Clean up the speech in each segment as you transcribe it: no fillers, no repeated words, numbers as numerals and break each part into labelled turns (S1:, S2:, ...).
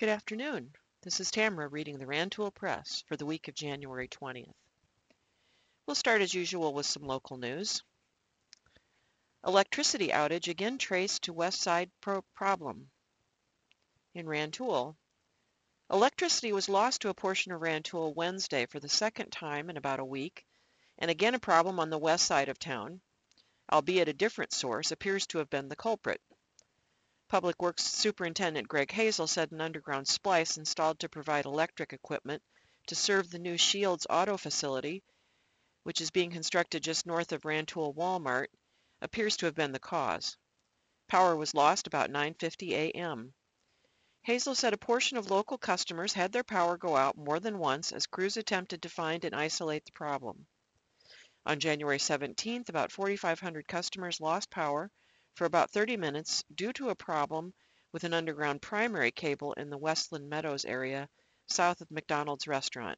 S1: Good afternoon. This is Tamara reading the Rantoul Press for the week of January 20th. We'll start as usual with some local news. Electricity outage again traced to West Side problem. In Rantoul, electricity was lost to a portion of Rantoul Wednesday for the second time in about a week, and again a problem on the west side of town, albeit a different source, appears to have been the culprit. Public Works Superintendent Greg Hazel said an underground splice installed to provide electric equipment to serve the new Shields Auto facility, which is being constructed just north of Rantoul Walmart, appears to have been the cause. Power was lost about 9:50 a.m. Hazel said a portion of local customers had their power go out more than once as crews attempted to find and isolate the problem. On January 17th, about 4,500 customers lost power for about 30 minutes due to a problem with an underground primary cable in the Westland Meadows area south of McDonald's restaurant.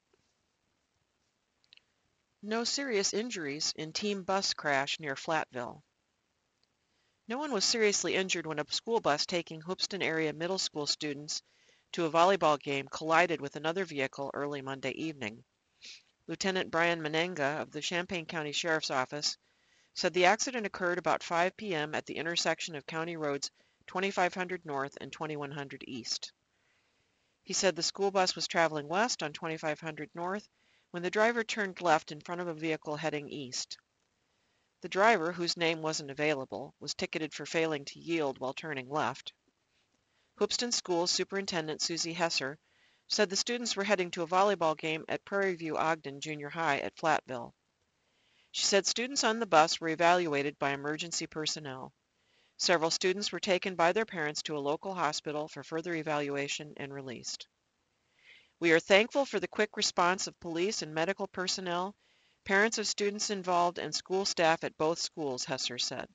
S1: No serious injuries in team bus crash near Flatville. No one was seriously injured when a school bus taking Hoopeston area middle school students to a volleyball game collided with another vehicle early Monday evening. Lieutenant Brian Menenga of the Champaign County Sheriff's Office said the accident occurred about 5 p.m. at the intersection of County Roads 2500 North and 2100 East. He said the school bus was traveling west on 2500 North when the driver turned left in front of a vehicle heading east. The driver, whose name wasn't available, was ticketed for failing to yield while turning left. Hoopeston School Superintendent Susie Hesser said the students were heading to a volleyball game at Prairie View Ogden Junior High at Flatville. She said students on the bus were evaluated by emergency personnel. Several students were taken by their parents to a local hospital for further evaluation and released. We are thankful for the quick response of police and medical personnel, parents of students involved, and school staff at both schools, Hesser said.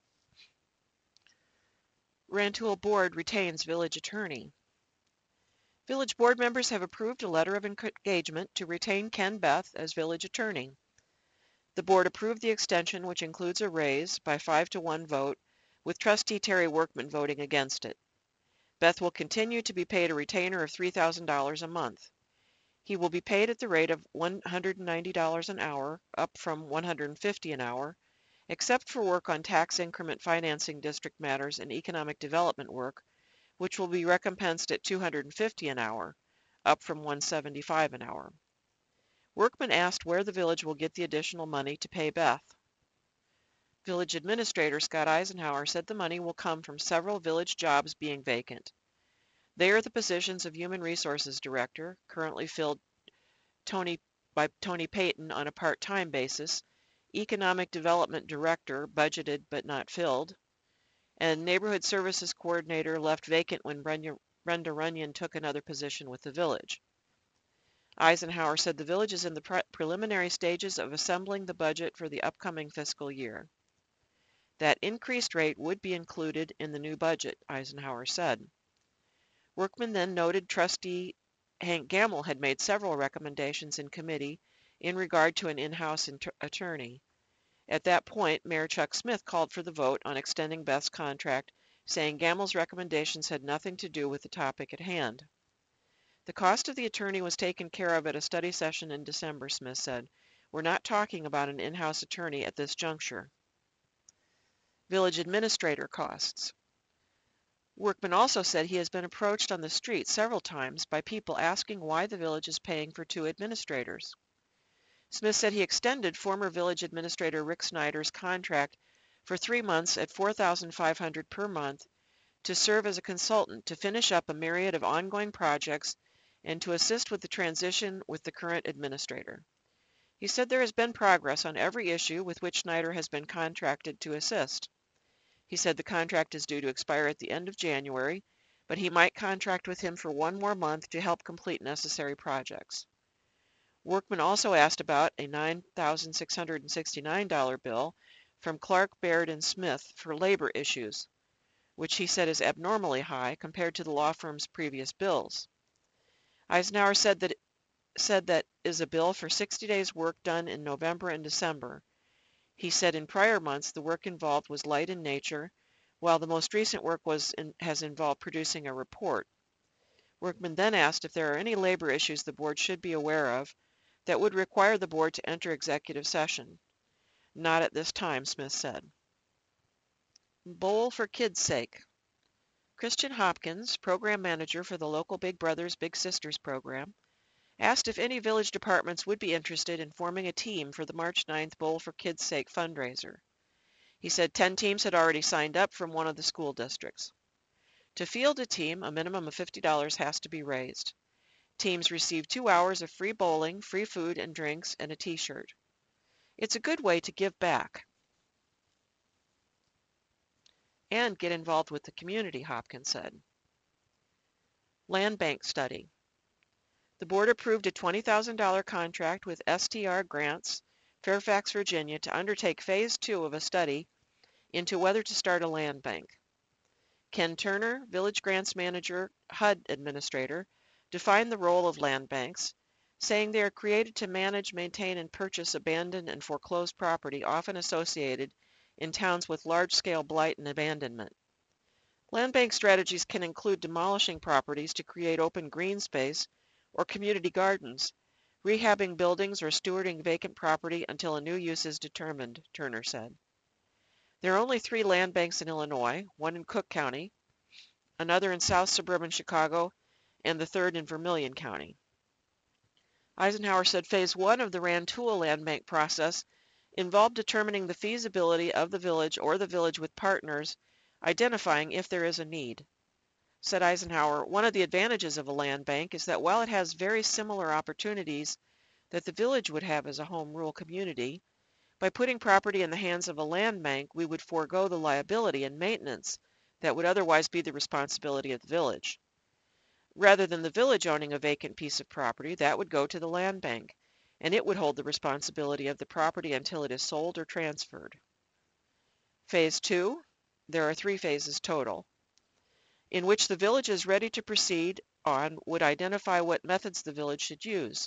S1: Rantoul Board retains village attorney. Village board members have approved a letter of engagement to retain Ken Beth as village attorney. The board approved the extension, which includes a raise, by 5-to-1 vote, with trustee Terry Workman voting against it. Beth will continue to be paid a retainer of $3,000 a month. He will be paid at the rate of $190 an hour, up from $150 an hour, except for work on tax increment financing district matters and economic development work, which will be recompensed at $250 an hour, up from $175 an hour. Workman asked where the village will get the additional money to pay Beth. Village Administrator Scott Eisenhower said the money will come from several village jobs being vacant. They are the positions of Human Resources Director, currently filled by Tony Payton on a part-time basis, Economic Development Director, budgeted but not filled, and Neighborhood Services Coordinator left vacant when Brenda Runyon took another position with the village. Eisenhower said the village is in the preliminary stages of assembling the budget for the upcoming fiscal year. That increased rate would be included in the new budget, Eisenhower said. Workman then noted trustee Hank Gamble had made several recommendations in committee in regard to an in-house attorney. At that point, Mayor Chuck Smith called for the vote on extending Beth's contract, saying Gamble's recommendations had nothing to do with the topic at hand. The cost of the attorney was taken care of at a study session in December, Smith said. We're not talking about an in-house attorney at this juncture. Village administrator costs. Workman also said he has been approached on the street several times by people asking why the village is paying for 2 administrators. Smith said he extended former village administrator Rick Snyder's contract for 3 months at $4,500 per month to serve as a consultant to finish up a myriad of ongoing projects and to assist with the transition with the current administrator. He said there has been progress on every issue with which Snyder has been contracted to assist. He said the contract is due to expire at the end of January, but he might contract with him for 1 more month to help complete necessary projects. Workman also asked about a $9,669 bill from Clark, Baird, and Smith for labor issues, which he said is abnormally high compared to the law firm's previous bills. Eisenhower said that is a bill for 60 days work done in November and December. He said in prior months the work involved was light in nature, while the most recent work has involved producing a report. Workman then asked if there are any labor issues the board should be aware of that would require the board to enter executive session. Not at this time, Smith said. Bowl for Kids' Sake. Christian Hopkins, program manager for the local Big Brothers Big Sisters program, asked if any village departments would be interested in forming a team for the March 9th Bowl for Kids' Sake fundraiser. He said 10 teams had already signed up from one of the school districts. To field a team, a minimum of $50 has to be raised. Teams receive 2 hours of free bowling, free food and drinks, and a t-shirt. It's a good way to give back and get involved with the community, Hopkins said. Land bank study. The board approved a $20,000 contract with STR Grants, Fairfax, Virginia, to undertake Phase 2 of a study into whether to start a land bank. Ken Turner, Village Grants Manager, HUD Administrator, defined the role of land banks, saying they are created to manage, maintain, and purchase abandoned and foreclosed property often associated in towns with large-scale blight and abandonment. Land bank strategies can include demolishing properties to create open green space or community gardens, rehabbing buildings, or stewarding vacant property until a new use is determined, Turner said. There are only 3 land banks in Illinois, one in Cook County, another in South Suburban Chicago, and the third in Vermilion County. Eisenhower said Phase 1 of the Rantoul Land Bank process involved determining the feasibility of the village or the village with partners, identifying if there is a need. Said Eisenhower, one of the advantages of a land bank is that while it has very similar opportunities that the village would have as a home rule community, by putting property in the hands of a land bank, we would forego the liability and maintenance that would otherwise be the responsibility of the village. Rather than the village owning a vacant piece of property, that would go to the land bank, and it would hold the responsibility of the property until it is sold or transferred. Phase 2, there are 3 phases total, in which the village is ready to proceed on would identify what methods the village should use.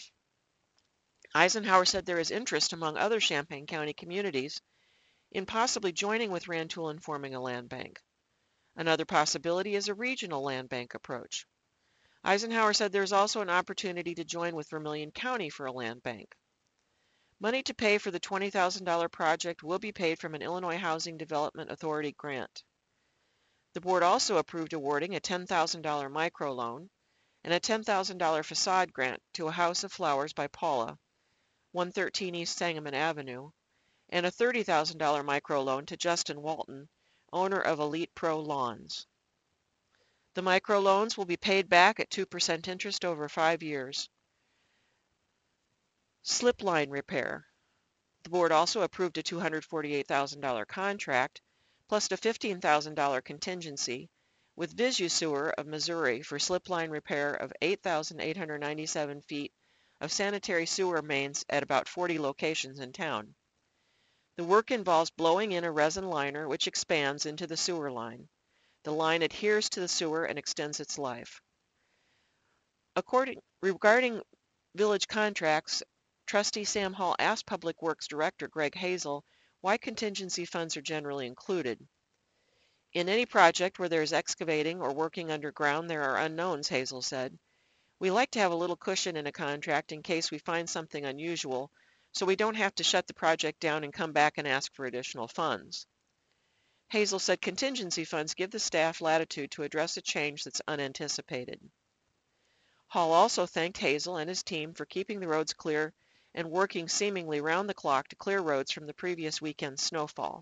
S1: Eisenhower said there is interest among other Champaign County communities in possibly joining with Rantoul in forming a land bank. Another possibility is a regional land bank approach. Eisenhower said there is also an opportunity to join with Vermilion County for a land bank. Money to pay for the $20,000 project will be paid from an Illinois Housing Development Authority grant. The board also approved awarding a $10,000 microloan and a $10,000 facade grant to a House of Flowers by Paula, 113 East Sangamon Avenue, and a $30,000 microloan to Justin Walton, owner of Elite Pro Lawns. The microloans will be paid back at 2% interest over 5 years. Slip line repair. The board also approved a $248,000 contract plus a $15,000 contingency with VisuSewer of Missouri for slip line repair of 8,897 feet of sanitary sewer mains at about 40 locations in town. The work involves blowing in a resin liner which expands into the sewer line. The line adheres to the sewer and extends its life. Regarding village contracts, Trustee Sam Hall asked Public Works Director Greg Hazel why contingency funds are generally included. In any project where there is excavating or working underground, there are unknowns, Hazel said. We like to have a little cushion in a contract in case we find something unusual, so we don't have to shut the project down and come back and ask for additional funds. Hazel said contingency funds give the staff latitude to address a change that's unanticipated. Hall also thanked Hazel and his team for keeping the roads clear and working seemingly round the clock to clear roads from the previous weekend's snowfall.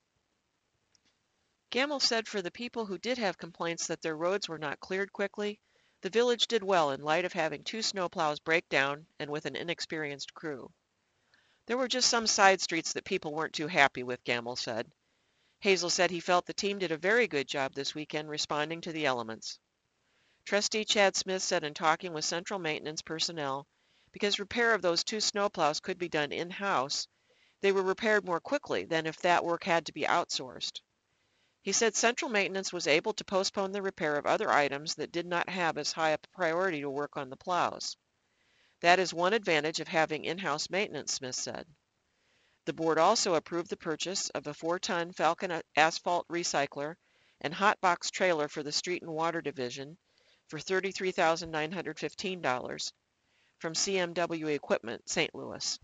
S1: Gamble said for the people who did have complaints that their roads were not cleared quickly, the village did well in light of having 2 snowplows break down and with an inexperienced crew. There were just some side streets that people weren't too happy with, Gamble said. Hazel said he felt the team did a very good job this weekend responding to the elements. Trustee Chad Smith said in talking with Central Maintenance personnel, because repair of those 2 snowplows could be done in-house, they were repaired more quickly than if that work had to be outsourced. He said Central Maintenance was able to postpone the repair of other items that did not have as high a priority to work on the plows. That is one advantage of having in-house maintenance, Smith said. The board also approved the purchase of a 4-ton Falcon asphalt recycler and hot box trailer for the Street and Water Division for $33,915 from CMW Equipment, St. Louis.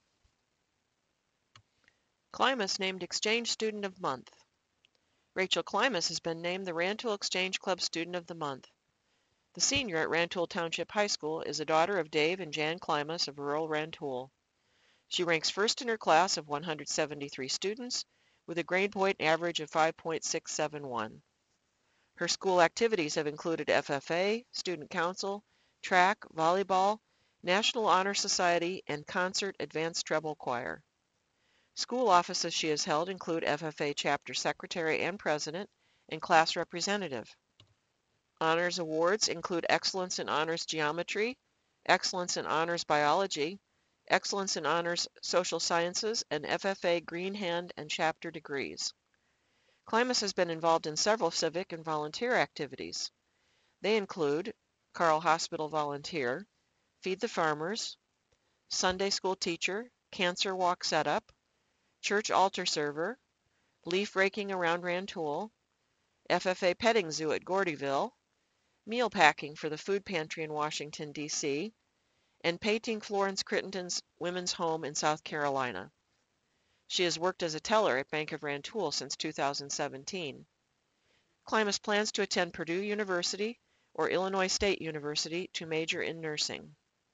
S1: Klimas named Exchange Student of Month. Rachel Klimas has been named the Rantoul Exchange Club Student of the Month. The senior at Rantoul Township High School is a daughter of Dave and Jan Klimas of rural Rantoul. She ranks first in her class of 173 students with a grade point average of 5.671. Her school activities have included FFA, Student Council, track, volleyball, National Honor Society, and concert advanced treble choir. School offices she has held include FFA Chapter Secretary and President and Class Representative. Honors awards include Excellence in Honors Geometry, Excellence in Honors Biology, Excellence in Honors Social Sciences, and FFA Green Hand and Chapter degrees. Klimas has been involved in several civic and volunteer activities. They include Carle Hospital Volunteer, Feed the Farmers, Sunday School Teacher, Cancer Walk Setup, Church Altar Server, Leaf Raking around Rantoul, FFA Petting Zoo at Gordyville, Meal Packing for the Food Pantry in Washington, D.C., and painting Florence Crittenden's women's home in South Carolina. She has worked as a teller at Bank of Rantoul since 2017. Klimas plans to attend Purdue University or Illinois State University to major in nursing.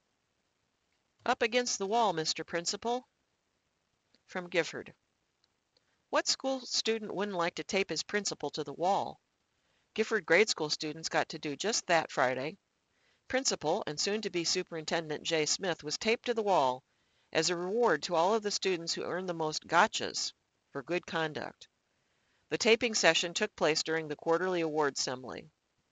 S1: Up against the wall, Mr. Principal. From Gifford. What school student wouldn't like to tape his principal to the wall? Gifford grade school students got to do just that Friday. Principal and soon-to-be Superintendent Jay Smith was taped to the wall as a reward to all of the students who earned the most gotchas for good conduct. The taping session took place during the quarterly awards assembly.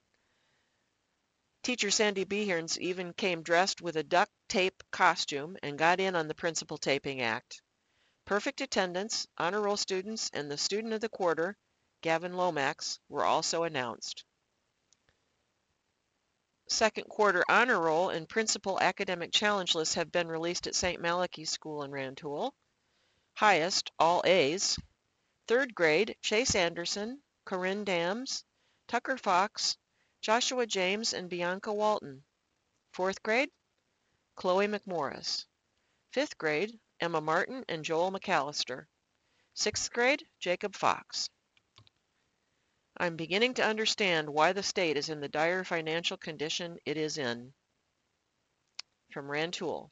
S1: Teacher Sandy Behrens even came dressed with a duct tape costume and got in on the principal taping act. Perfect attendance, honor roll students, and the student of the quarter, Gavin Lomax, were also announced. Second quarter honor roll and principal academic challenge lists have been released at St. Malachy School in Rantoul. Highest, all A's. Third grade, Chase Anderson, Corinne Dams, Tucker Fox, Joshua James, and Bianca Walton. Fourth grade, Chloe McMorris. Fifth grade, Emma Martin and Joel McAllister. Sixth grade, Jacob Fox. I'm beginning to understand why the state is in the dire financial condition it is in. From Rantoul.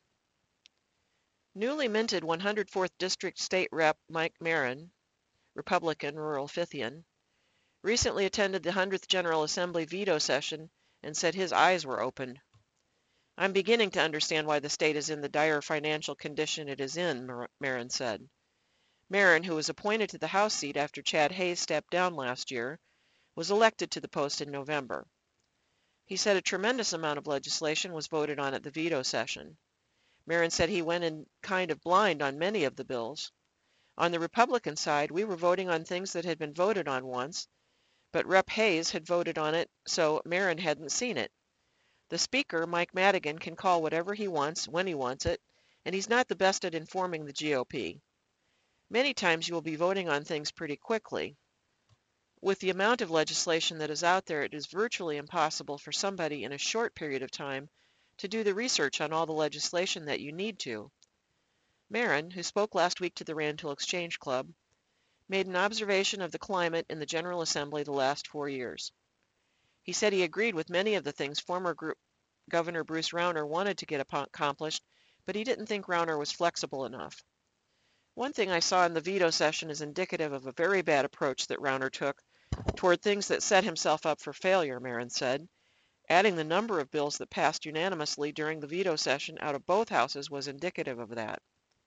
S1: Newly minted 104th District State Rep Mike Marin, Republican, rural Fithian, recently attended the 100th General Assembly veto session and said his eyes were opened. I'm beginning to understand why the state is in the dire financial condition it is in, Marin said. Marin, who was appointed to the House seat after Chad Hayes stepped down last year, was elected to the post in November. He said a tremendous amount of legislation was voted on at the veto session. Marin said he went in kind of blind on many of the bills. On the Republican side, we were voting on things that had been voted on once, but Rep. Hayes had voted on it, so Marin hadn't seen it. The Speaker, Mike Madigan, can call whatever he wants, when he wants it, and he's not the best at informing the GOP. Many times you will be voting on things pretty quickly. With the amount of legislation that is out there, it is virtually impossible for somebody in a short period of time to do the research on all the legislation that you need to. Marin, who spoke last week to the Rantoul Exchange Club, made an observation of the climate in the General Assembly the last 4 years. He said he agreed with many of the things former Governor Bruce Rauner wanted to get accomplished, but he didn't think Rauner was flexible enough. One thing I saw in the veto session is indicative of a very bad approach that Rauner took toward things that set himself up for failure, Marin said. Adding the number of bills that passed unanimously during the veto session out of both houses was indicative of that.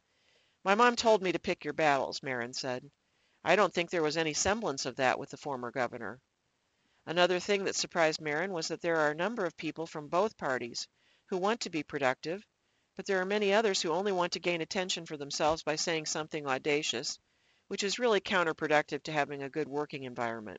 S1: My mom told me to pick your battles, Marin said. I don't think there was any semblance of that with the former governor. Another thing that surprised Marin was that there are a number of people from both parties who want to be productive, but there are many others who only want to gain attention for themselves by saying something audacious, which is really counterproductive to having a good working environment.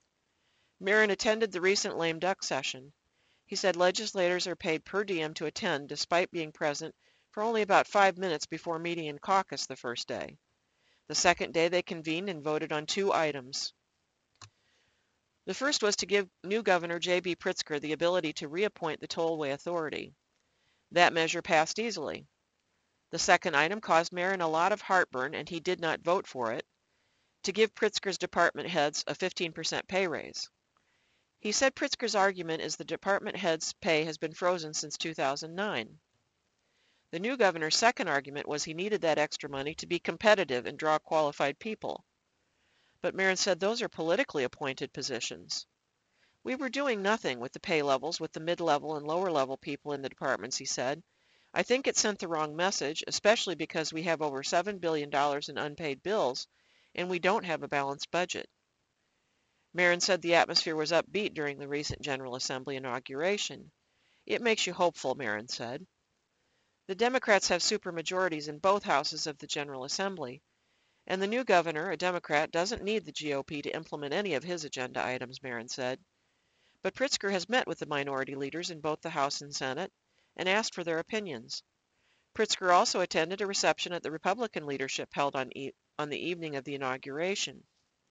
S1: Marin attended the recent lame duck session. He said legislators are paid per diem to attend despite being present for only about 5 minutes before meeting in caucus the first day. The second day they convened and voted on 2 items. The first was to give new Governor J.B. Pritzker the ability to reappoint the Tollway Authority. That measure passed easily. The second item caused Marin a lot of heartburn, and he did not vote for it, to give Pritzker's department heads a 15% pay raise. He said Pritzker's argument is the department heads' pay has been frozen since 2009. The new governor's second argument was he needed that extra money to be competitive and draw qualified people. But Marin said those are politically appointed positions. We were doing nothing with the pay levels with the mid-level and lower-level people in the departments, he said. I think it sent the wrong message, especially because we have over $7 billion in unpaid bills, and we don't have a balanced budget. Marin said the atmosphere was upbeat during the recent General Assembly inauguration. It makes you hopeful, Marin said. The Democrats have supermajorities in both houses of the General Assembly, and the new governor, a Democrat, doesn't need the GOP to implement any of his agenda items, Marin said. But Pritzker has met with the minority leaders in both the House and Senate and asked for their opinions. Pritzker also attended a reception at the Republican leadership held on the evening of the inauguration.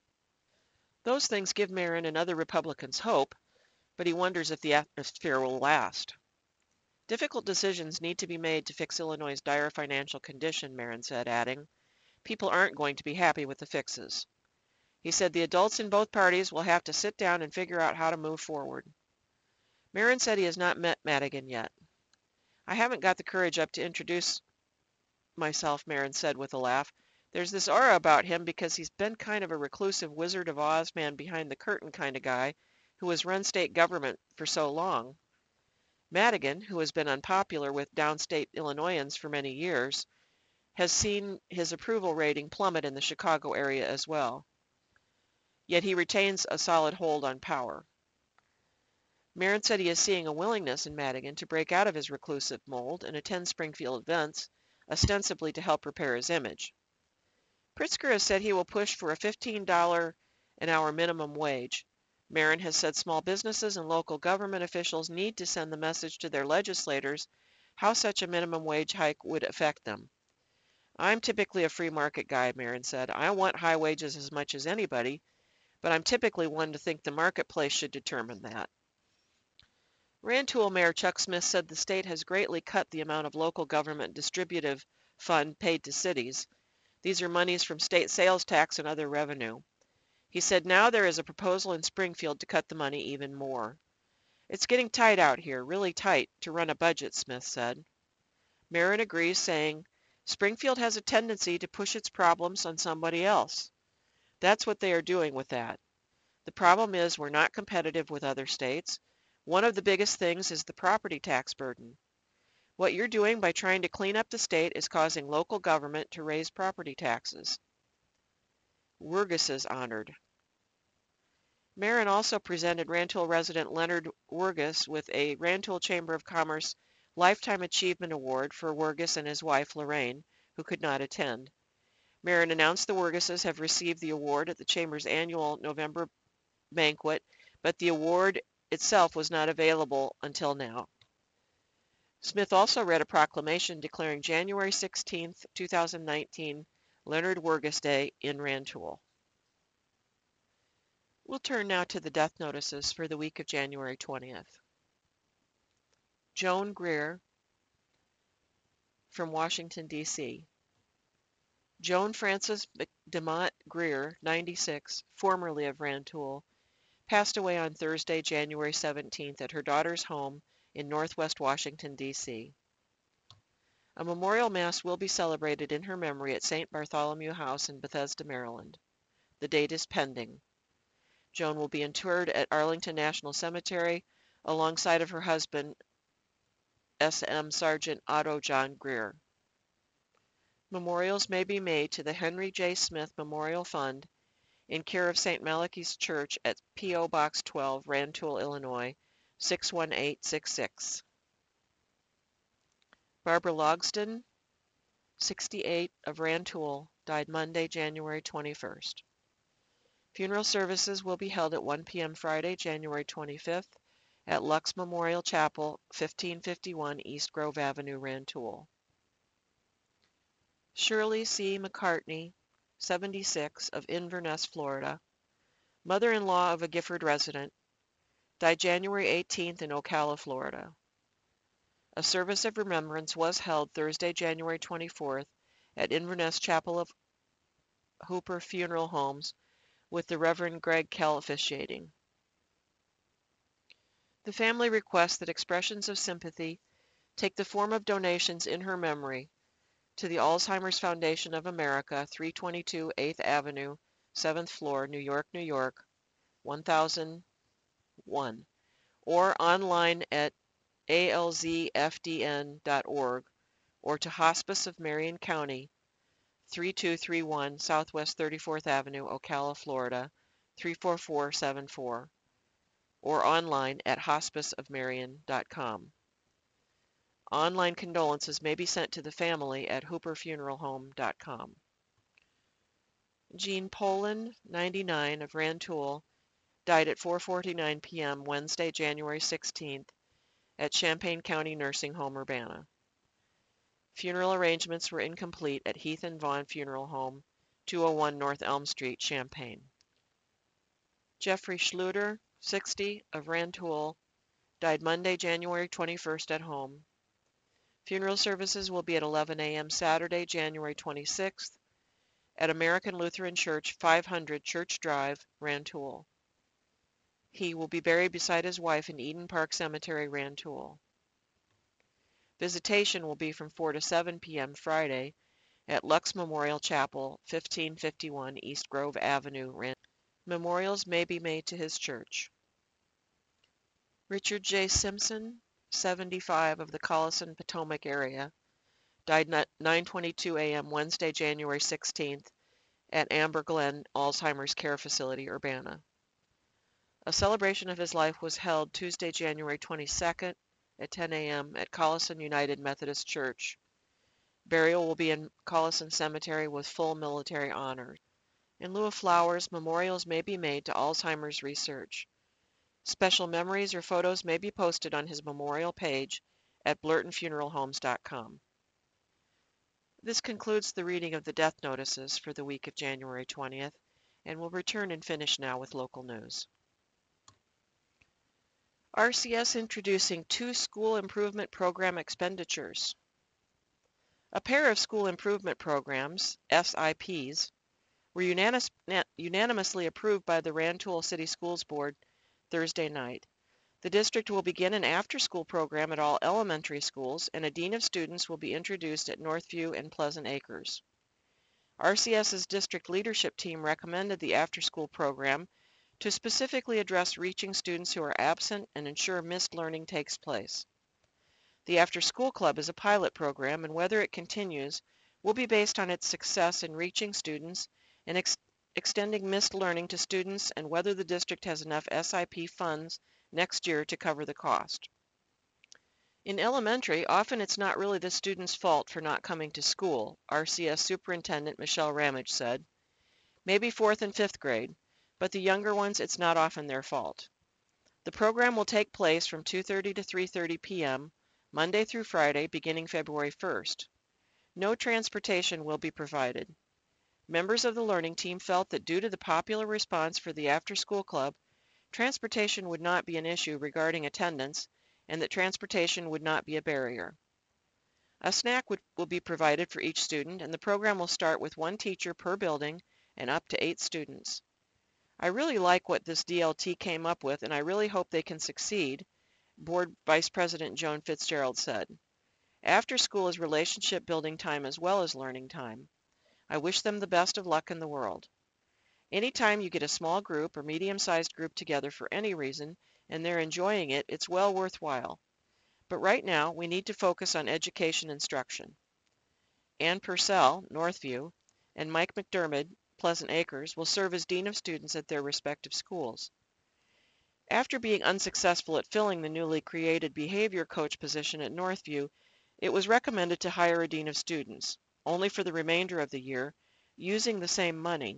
S1: Those things give Marin and other Republicans hope, but he wonders if the atmosphere will last. Difficult decisions need to be made to fix Illinois' dire financial condition, Marin said, adding, people aren't going to be happy with the fixes. He said the adults in both parties will have to sit down and figure out how to move forward. Marin said he has not met Madigan yet. I haven't got the courage up to introduce myself, Marin said with a laugh. There's this aura about him because he's been kind of a reclusive Wizard of Oz man behind the curtain kind of guy who has run state government for so long. Madigan, who has been unpopular with downstate Illinoisans for many years, has seen his approval rating plummet in the Chicago area as well. Yet he retains a solid hold on power. Marin said he is seeing a willingness in Madigan to break out of his reclusive mold and attend Springfield events, ostensibly to help repair his image. Pritzker has said he will push for a $15 an hour minimum wage. Marin has said small businesses and local government officials need to send the message to their legislators how such a minimum wage hike would affect them. I'm typically a free market guy, Marin said. I want high wages as much as anybody, but I'm typically one to think the marketplace should determine that. Rantoul Mayor Chuck Smith said the state has greatly cut the amount of local government distributive fund paid to cities. These are monies from state sales tax and other revenue. He said now there is a proposal in Springfield to cut the money even more. It's getting tight out here, really tight, to run a budget, Smith said. Marin agrees, saying, Springfield has a tendency to push its problems on somebody else. That's what they are doing with that. The problem is we're not competitive with other states. One of the biggest things is the property tax burden. What you're doing by trying to clean up the state is causing local government to raise property taxes. Wirges honored. Marin also presented Rantoul resident Leonard Wirges with a Rantoul Chamber of Commerce Lifetime Achievement Award for Wirges and his wife Lorraine, who could not attend. Marin announced the Wirgeses have received the award at the Chamber's annual November banquet, but the award itself was not available until now. Smith also read a proclamation declaring January 16, 2019, Leonard Wirges Day in Rantoul. We'll turn now to the death notices for the week of January 20th. Joan Greer from Washington, D.C. Joan Frances DeMott Greer, 96, formerly of Rantoul, passed away on Thursday, January 17th at her daughter's home in northwest Washington, D.C. A memorial mass will be celebrated in her memory at St. Bartholomew House in Bethesda, Maryland. The date is pending. Joan will be interred at Arlington National Cemetery alongside of her husband, S.M. Sergeant Otto John Greer. Memorials may be made to the Henry J. Smith Memorial Fund in care of St. Malachy's Church at P.O. Box 12, Rantoul, Illinois, 61866. Barbara Logsdon, 68, of Rantoul, died Monday, January 21st. Funeral services will be held at 1 p.m. Friday, January 25th at Lux Memorial Chapel, 1551 East Grove Avenue, Rantoul. Shirley C. McCartney, 76, of Inverness, Florida, Mother-in-law of a Gifford resident, died January 18th in Ocala, Florida. A service of remembrance was held Thursday, January 24th at Inverness Chapel of Hooper Funeral Homes with the Reverend Greg Kell officiating. The family requests that expressions of sympathy take the form of donations in her memory to the Alzheimer's Foundation of America, 322 8th Avenue, 7th floor, New York, New York, 1001, or online at alzfdn.org, or to Hospice of Marion County, 3231 Southwest 34th Avenue, Ocala, Florida, 34474, or online at hospiceofmarion.com. Online condolences may be sent to the family at hooperfuneralhome.com. Jean Poland, 99, of Rantoul, died at 4:49 p.m. Wednesday, January 16th, at Champaign County Nursing Home, Urbana. Funeral arrangements were incomplete at Heath and Vaughn Funeral Home, 201 North Elm Street, Champaign. Jeffrey Schluter, 60, of Rantoul, died Monday, January 21st at home. Funeral services will be at 11 a.m. Saturday, January 26th, at American Lutheran Church, 500 Church Drive, Rantoul. He will be buried beside his wife in Eden Park Cemetery, Rantoul. Visitation will be from 4 to 7 p.m. Friday at Lux Memorial Chapel, 1551 East Grove Avenue, Rantoul. Memorials may be made to his church. Richard J. Simpson, 75, of the Collison, Potomac area, died 9:22 a.m. Wednesday, January 16th, at Amber Glen Alzheimer's Care Facility, Urbana. A celebration of his life was held Tuesday, January 22nd, at 10 a.m. at Collison United Methodist Church. Burial will be in Collison Cemetery with full military honors. In lieu of flowers, memorials may be made to Alzheimer's research. Special memories or photos may be posted on his memorial page at blurtonfuneralhomes.com. This concludes the reading of the death notices for the week of January 20th, and we'll return and finish now with local news. RCS introducing 2 school improvement program expenditures. A pair of school improvement programs, SIPs, were unanimously approved by the Rantoul City Schools Board Thursday night. The district will begin an after-school program at all elementary schools, and a dean of students will be introduced at Northview and Pleasant Acres. RCS's district leadership team recommended the after-school program to specifically address reaching students who are absent and ensure missed learning takes place. The after-school club is a pilot program, and whether it continues will be based on its success in reaching students and extending missed learning to students, and whether the district has enough SIP funds next year to cover the cost. In elementary, often it's not really the student's fault for not coming to school, RCS Superintendent Michelle Ramage said. Maybe 4th and 5th grade, but the younger ones, it's not often their fault. The program will take place from 2:30 to 3:30 p.m., Monday through Friday, beginning February 1st. No transportation will be provided. Members of the learning team felt that due to the popular response for the after-school club, transportation would not be an issue regarding attendance, and that transportation would not be a barrier. A snack will be provided for each student, and the program will start with 1 teacher per building and up to 8 students. I really like what this DLT came up with, and I really hope they can succeed, Board Vice President Joan Fitzgerald said. After school is relationship building time as well as learning time. I wish them the best of luck in the world. Anytime you get a small group or medium-sized group together for any reason and they're enjoying it, it's well worthwhile. But right now, we need to focus on education instruction. Ann Purcell, Northview, and Mike McDermott, Pleasant Acres, will serve as dean of students at their respective schools. After being unsuccessful at filling the newly created behavior coach position at Northview, it was recommended to hire a dean of students, only for the remainder of the year, using the same money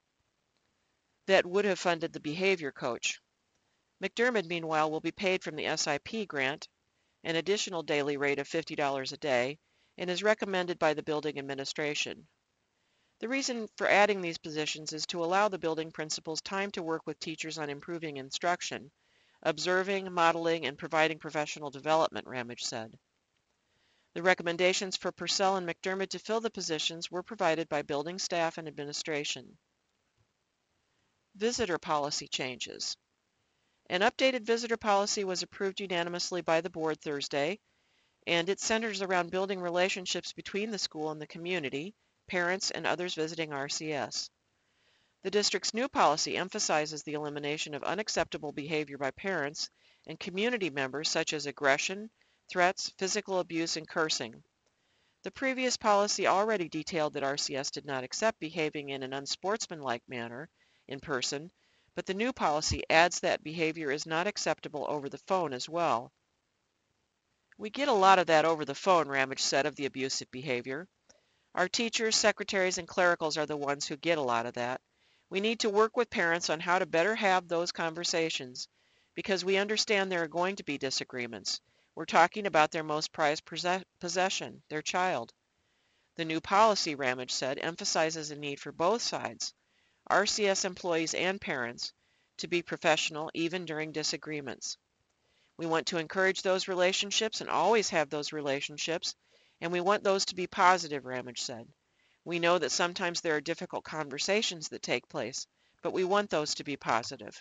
S1: that would have funded the behavior coach. McDermott, meanwhile, will be paid from the SIP grant, an additional daily rate of $50 a day, and is recommended by the building administration. The reason for adding these positions is to allow the building principals time to work with teachers on improving instruction, observing, modeling, and providing professional development, Ramage said. The recommendations for Purcell and McDermott to fill the positions were provided by building staff and administration. Visitor policy changes. An updated visitor policy was approved unanimously by the board Thursday, and it centers around building relationships between the school and the community, parents, and others visiting RCS. The district's new policy emphasizes the elimination of unacceptable behavior by parents and community members such as aggression, threats, physical abuse, and cursing. The previous policy already detailed that RCS did not accept behaving in an unsportsmanlike manner in person, but the new policy adds that behavior is not acceptable over the phone as well. We get a lot of that over the phone, Ramage said, of the abusive behavior. Our teachers, secretaries, and clericals are the ones who get a lot of that. We need to work with parents on how to better have those conversations because we understand there are going to be disagreements. We're talking about their most prized possession, their child. The new policy, Ramage said, emphasizes a need for both sides, RCS employees and parents, to be professional even during disagreements. We want to encourage those relationships and always have those relationships, and we want those to be positive, Ramage said. We know that sometimes there are difficult conversations that take place, but we want those to be positive.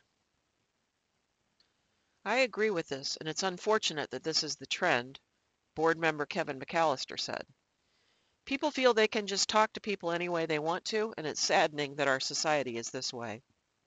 S1: I agree with this, and it's unfortunate that this is the trend, board member Kevin McAllister said. People feel they can just talk to people any way they want to, and it's saddening that our society is this way.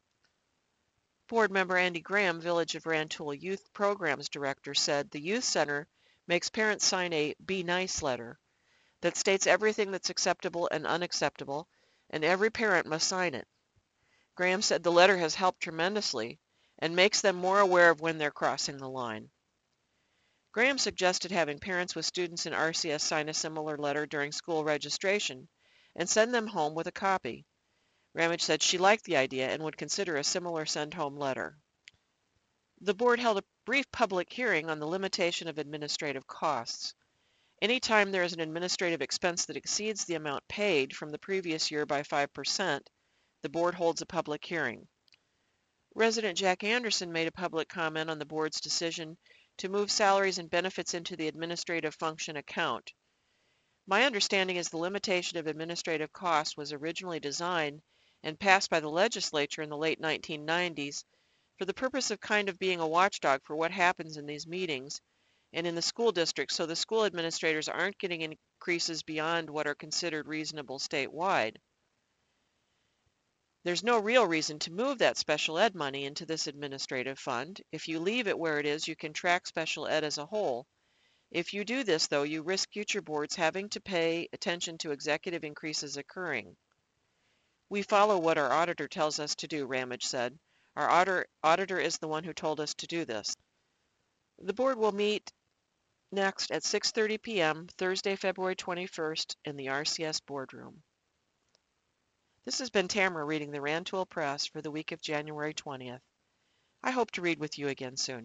S1: Board member Andy Graham, Village of Rantoul Youth Programs Director, said the Youth Center makes parents sign a Be Nice letter that states everything that's acceptable and unacceptable, and every parent must sign it. Graham said the letter has helped tremendously and makes them more aware of when they're crossing the line. Graham suggested having parents with students in RCS sign a similar letter during school registration and send them home with a copy. Ramage said she liked the idea and would consider a similar send-home letter. The board held a brief public hearing on the limitation of administrative costs. Anytime there is an administrative expense that exceeds the amount paid from the previous year by 5%, the board holds a public hearing. Resident Jack Anderson made a public comment on the board's decision to move salaries and benefits into the administrative function account. My understanding is the limitation of administrative costs was originally designed and passed by the legislature in the late 1990s for the purpose of kind of being a watchdog for what happens in these meetings and in the school district, so the school administrators aren't getting increases beyond what are considered reasonable statewide. There's no real reason to move that special ed money into this administrative fund. If you leave it where it is, you can track special ed as a whole. If you do this, though, you risk future boards having to pay attention to executive increases occurring. We follow what our auditor tells us to do, Ramage said. Our auditor is the one who told us to do this. The board will meet next at 6:30 p.m. Thursday, February 21st in the RCS boardroom. This has been Tamara reading the Rantoul Press for the week of January 20th. I hope to read with you again soon.